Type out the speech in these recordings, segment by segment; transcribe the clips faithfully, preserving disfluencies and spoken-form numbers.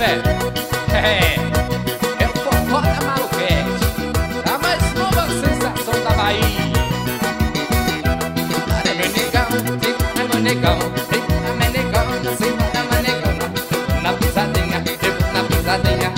velho? É, é o forró da maluquete, a mais nova sensação da Bahia. É meu negão, é meu negão, é meu negão, assim é meu negão. Na pisadinha, eu vou na pisadinha.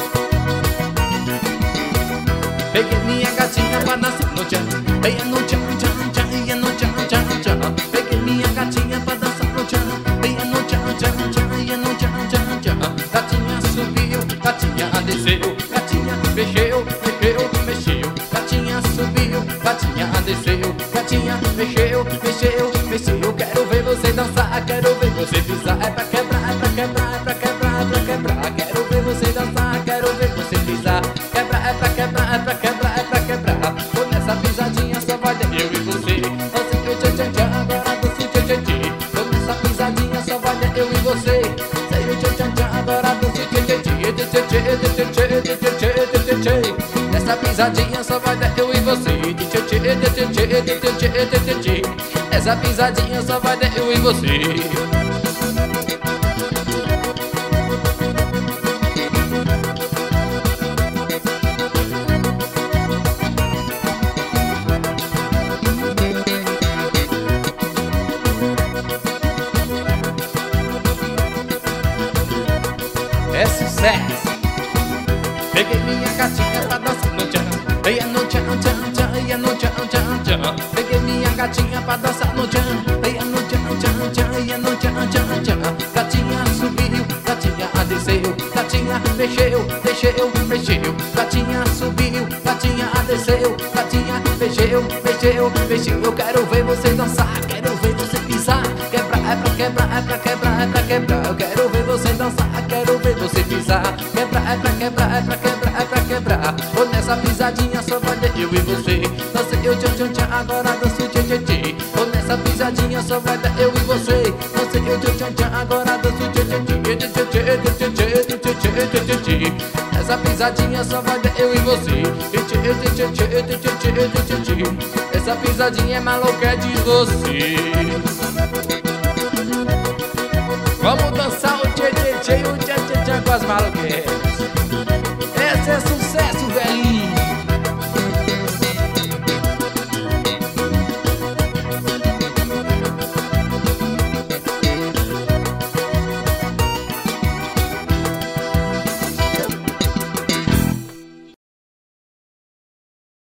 Peguei minha gatinha pra dançar no tchan, venha no tchan, tchan, tchan, ia no tchan, tchan, tchan. Peguei minha gatinha pra dançar no tchan, venha no tchan, tchan, tchan, ia no tchan, tchan, tchan. Gatinha subiu, gatinha desceu, gatinha mexeu, mexeu, mexeu. Gatinha subiu, gatinha desceu, gatinha mexeu, mexeu, mexeu. Quero ver você dançar, quero ver você pisar. É pra quebrar, é pra quebrar, é pra quebrar, é pra quebrar. Quero ver você dançar, quero ver você pisar. Quebra, é pra quebrar, é pra quebrar, é pra quebrar. Tô nessa pisadinha, só vai ter eu e você. Você que tchan tchan tchan, agora dança o tchan tchan tchan. Tô nessa pisadinha, só vai ter eu e você. Sei o tchan tchan tchan, agora dança o tchan tchan tchan. Tchan tchan tchan, tchan tchan tchan, tchan. Nessa pisadinha, só vai ter eu e você. Tchan tchan tchan, tchan tchan tchan, tchan. Nessa pisadinha, só vai ter eu e você. É sucesso. Peguei minha gatinha pra dançar no tchan, venha no tchan, tchan, tchan, ia no tchan, tchan, tchan. Peguei minha gatinha pra dançar no tchan, venha no tchan, tchan, tchan, ia no tchan, tchan, tchan. Gatinha subiu, gatinha desceu, gatinha mexeu, mexeu, mexeu. Gatinha subiu, gatinha desceu, gatinha mexeu, mexeu, mexeu. Eu quero ver você dançar, quero ver você pisar. Quebrar, é pra quebrar, é pra quebrar, é pra quebrar. Eu quero ver você dançar, quero ver você pisar. Quebrar, é pra quebrar, é pra quebrar, é pra quebrar. Ou nessa pisadinha só vai ter eu e você. Dancei eu tchan tchan tchan, agora danço tchan tchan tchan. Ou nessa pisadinha só vai ter eu e você. Dancei eu tchan tchan tchan, agora danço tchan tchan tchan. Tchan tchan tchan, tchan tchan tchan, tchan. Nessa pisadinha só vai ter eu e você. Tchan tchan tchan, tchan tchan tchan, tchan. Essa pisadinha é maluca de você. Vamos dançar o tchan tchan tchan, o tchan tchan tchan com as maluquetes. Essa é a